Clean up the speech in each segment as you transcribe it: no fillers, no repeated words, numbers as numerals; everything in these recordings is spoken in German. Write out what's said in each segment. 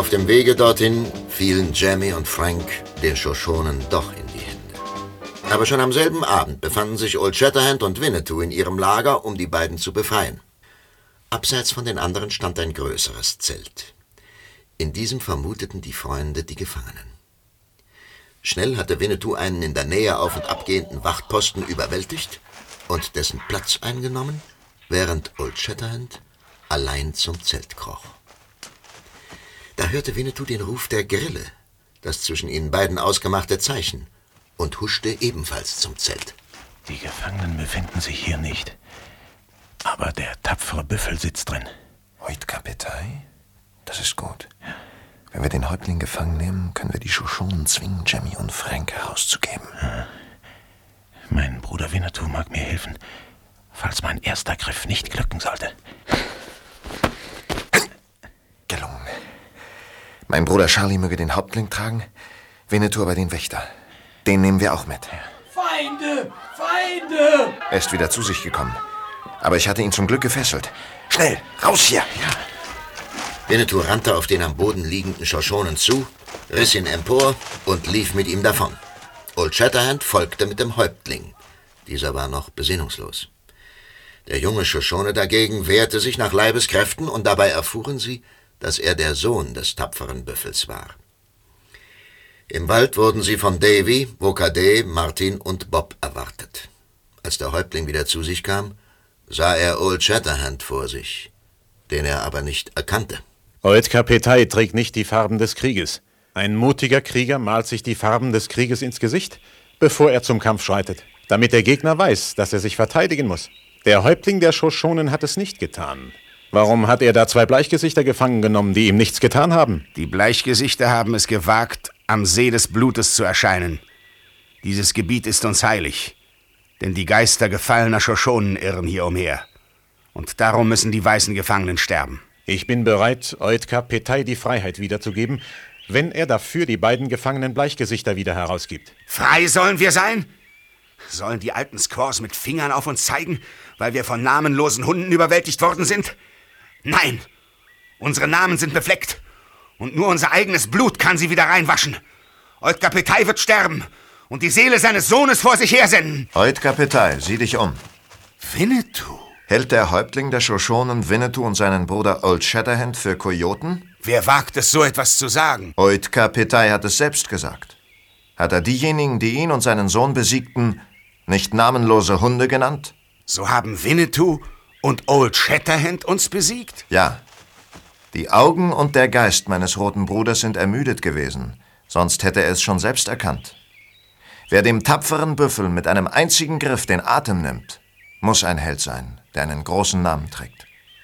Auf dem Wege dorthin fielen Jamie und Frank den Shoshonen doch in die Hände. Aber schon am selben Abend befanden sich Old Shatterhand und Winnetou in ihrem Lager, um die beiden zu befreien. Abseits von den anderen stand ein größeres Zelt. In diesem vermuteten die Freunde die Gefangenen. Schnell hatte Winnetou einen in der Nähe auf- und abgehenden Wachtposten überwältigt und dessen Platz eingenommen, während Old Shatterhand allein zum Zelt kroch. Da hörte Winnetou den Ruf der Grille, das zwischen ihnen beiden ausgemachte Zeichen, und huschte ebenfalls zum Zelt. Die Gefangenen befinden sich hier nicht. Aber der tapfere Büffel sitzt drin. Oitkapetei? Das ist gut. Ja. Wenn wir den Häuptling gefangen nehmen, können wir die Shoshonen zwingen, Jamie und Frank herauszugeben. Ja. Mein Bruder Winnetou mag mir helfen, falls mein erster Griff nicht glücken sollte. Gelungen. Mein Bruder Charlie möge den Häuptling tragen, Winnetou aber den Wächter. Den nehmen wir auch mit. Ja. Feinde! Feinde! Er ist wieder zu sich gekommen. Aber ich hatte ihn zum Glück gefesselt. Schnell, raus hier! Ja. Winnetou rannte auf den am Boden liegenden Shoshonen zu, riss ihn empor und lief mit ihm davon. Old Shatterhand folgte mit dem Häuptling. Dieser war noch besinnungslos. Der junge Shoshone dagegen wehrte sich nach Leibeskräften, und dabei erfuhren sie, dass er der Sohn des tapferen Büffels war. Im Wald wurden sie von Davy, Wokadee, Martin und Bob erwartet. Als der Häuptling wieder zu sich kam, sah er Old Shatterhand vor sich, den er aber nicht erkannte. Oitkapetei trägt nicht die Farben des Krieges. Ein mutiger Krieger malt sich die Farben des Krieges ins Gesicht, bevor er zum Kampf schreitet, damit der Gegner weiß, dass er sich verteidigen muss. Der Häuptling der Shoshonen hat es nicht getan. Warum hat er da 2 Bleichgesichter gefangen genommen, die ihm nichts getan haben? Die Bleichgesichter haben es gewagt, am See des Blutes zu erscheinen. Dieses Gebiet ist uns heilig, denn die Geister gefallener Shoshonen irren hier umher. Und darum müssen die weißen Gefangenen sterben. Ich bin bereit, Oitkapetei die Freiheit wiederzugeben, wenn er dafür die beiden gefangenen Bleichgesichter wieder herausgibt. Frei sollen wir sein? Sollen die alten Squaws mit Fingern auf uns zeigen, weil wir von namenlosen Hunden überwältigt worden sind? Nein, unsere Namen sind befleckt und nur unser eigenes Blut kann sie wieder reinwaschen. Oitkapetei wird sterben und die Seele seines Sohnes vor sich hersenden. Oitkapetei, sieh dich um. Winnetou? Hält der Häuptling der Shoshonen Winnetou und seinen Bruder Old Shatterhand für Kojoten? Wer wagt es, so etwas zu sagen? Oitkapetei hat es selbst gesagt. Hat er diejenigen, die ihn und seinen Sohn besiegten, nicht namenlose Hunde genannt? So haben Winnetou und Old Shatterhand uns besiegt? Ja. Die Augen und der Geist meines roten Bruders sind ermüdet gewesen, sonst hätte er es schon selbst erkannt. Wer dem tapferen Büffel mit einem einzigen Griff den Atem nimmt, muss ein Held sein, der einen großen Namen trägt.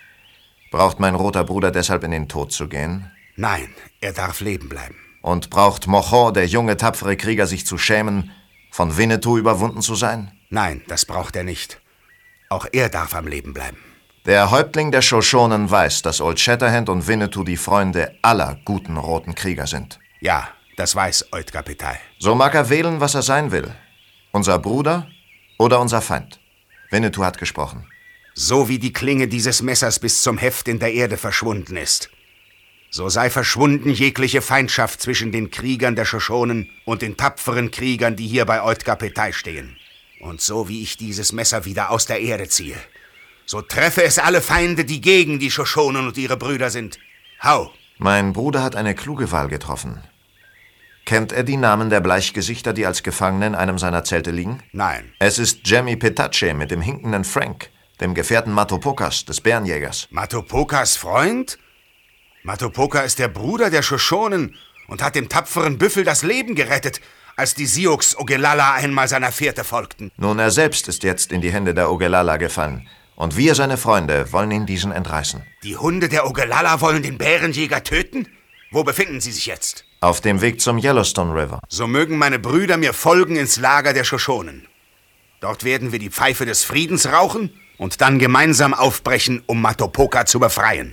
Braucht mein roter Bruder deshalb in den Tod zu gehen? Nein, er darf leben bleiben. Und braucht Mocho, der junge, tapfere Krieger, sich zu schämen, von Winnetou überwunden zu sein? Nein, das braucht er nicht. Auch er darf am Leben bleiben. Der Häuptling der Shoshonen weiß, dass Old Shatterhand und Winnetou die Freunde aller guten roten Krieger sind. Ja, das weiß Oitkapetei. So mag er wählen, was er sein will. Unser Bruder oder unser Feind. Winnetou hat gesprochen. So wie die Klinge dieses Messers bis zum Heft in der Erde verschwunden ist, so sei verschwunden jegliche Feindschaft zwischen den Kriegern der Shoshonen und den tapferen Kriegern, die hier bei Oitkapetei stehen. Und so wie ich dieses Messer wieder aus der Erde ziehe, so treffe es alle Feinde, die gegen die Shoshonen und ihre Brüder sind. Hau! Mein Bruder hat eine kluge Wahl getroffen. Kennt er die Namen der Bleichgesichter, die als Gefangene in einem seiner Zelte liegen? Nein. Es ist Jamie Petache mit dem hinkenden Frank, dem Gefährten Matopokas, des Bärenjägers. Matopokas Freund? Matopoka ist der Bruder der Shoshonen und hat dem tapferen Büffel das Leben gerettet, als die Sioux Ogallala einmal seiner Fährte folgten. Nun, er selbst ist jetzt in die Hände der Ogallala gefallen. Und wir, seine Freunde, wollen ihn diesen entreißen. Die Hunde der Ogallala wollen den Bärenjäger töten? Wo befinden sie sich jetzt? Auf dem Weg zum Yellowstone River. So mögen meine Brüder mir folgen ins Lager der Shoshonen. Dort werden wir die Pfeife des Friedens rauchen und dann gemeinsam aufbrechen, um Matopoka zu befreien.